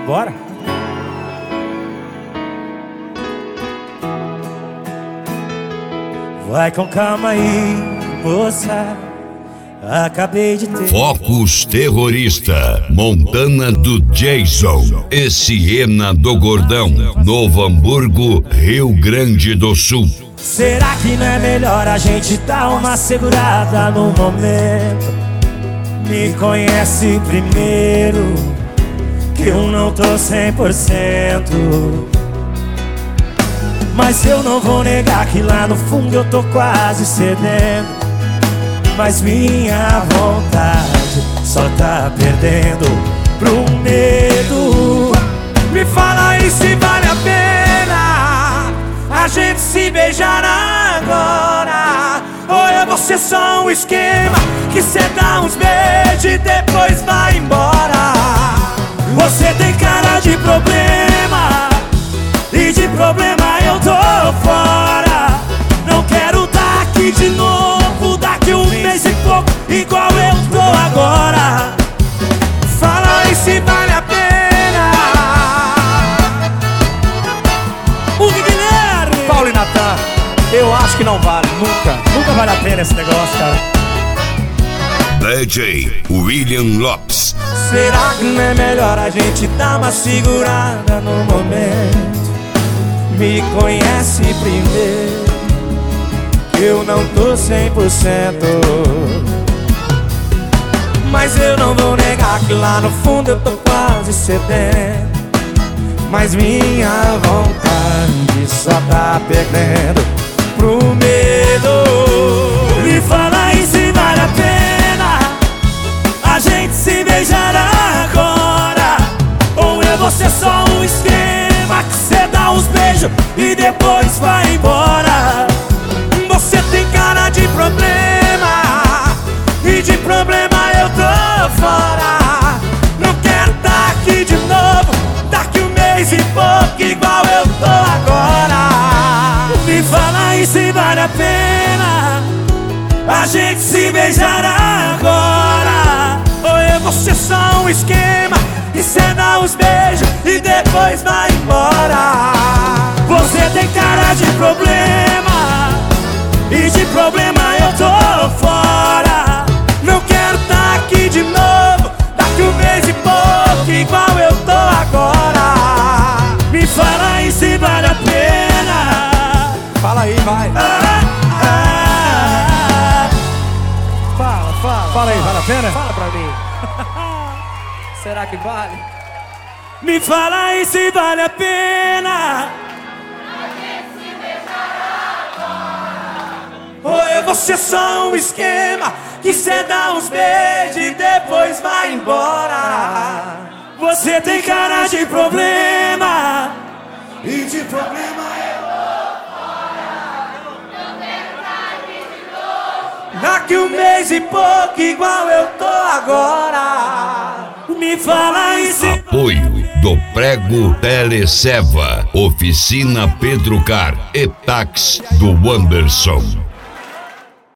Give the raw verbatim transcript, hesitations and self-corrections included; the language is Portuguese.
Bora? Vai com calma aí, moça. Acabei de ter Focus Terrorista, Montana do Jason e Siena do Gordão, Novo Hamburgo, Rio Grande do Sul. Será que não é melhor a gente dar uma segurada no momento? Me conhece primeiro, que eu não tô cem por cento. Mas eu não vou negar que lá no fundo eu tô quase cedendo. Mas minha vontade só tá perdendo pro medo. Me fala aí se vale a pena a gente se beijar agora, ou é você só um esquema que cê dá uns beijos e depois vai embora. Você tem cara de problema, e de problema eu tô fora. Não quero tá aqui de novo, daqui um mês e pouco, igual eu tô agora. Fala aí se vale a pena. O Guilherme, Paulo e Natan, eu acho que não vale, nunca. nunca vale a pena esse negócio, cara. D J William Lopes. Será que não é melhor a gente dar uma segurada no momento? Me conhece primeiro, eu não tô cem por cento. Mas eu não vou negar que lá no fundo eu tô quase cedendo. Mas minha vontade só tá perdendo pro medo. Me fala aí se vale a pena a gente se beijar agora, ou é você só um esquema que cê dá uns beijos e depois vai embora. Você tem cara de problema, e de problema eu tô fora. Não quero tá aqui de novo, daqui um mês e pouco, igual eu tô agora. Me fala aí se vale a pena a gente se beijar agora, ou é você só um esquema e cê dá uns beijos e depois vai embora. Você tem cara de problema, e de problema eu tô fora. Não quero tá aqui de novo, daqui um mês e pouco, igual eu tô agora. Me fala aí se vale a pena. Fala aí, vai. Ah, ah, Fala, fala. Fala aí, vale a pena? fala pra mim. Será que vale? Me fala aí se vale a pena. Ou é você só um esquema que cê dá uns beijos e depois vai embora. Você tem cara de problema, e de problema eu tô fora. Não quero tá aqui de novo, daqui um mês e pouco, igual eu tô agora. Me fala aí se Apoio do Prego Teleceva, Oficina Pedro Car e Táxi do Anderson.